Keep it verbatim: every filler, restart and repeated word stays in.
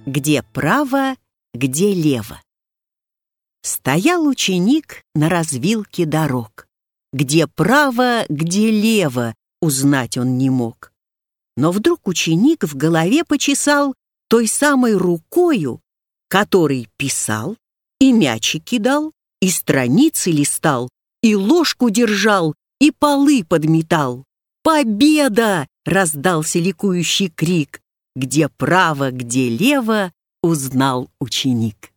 Где право, где лево. Стоял ученик на развилке дорог. Где право, где лево, узнать он не мог. Но вдруг ученик в голове почесал той самой рукою, который писал, и мячи кидал, и страницы листал, и ложку держал, и полы подметал. «Победа!» — раздался ликующий крик. Где право, где лево, узнал ученик.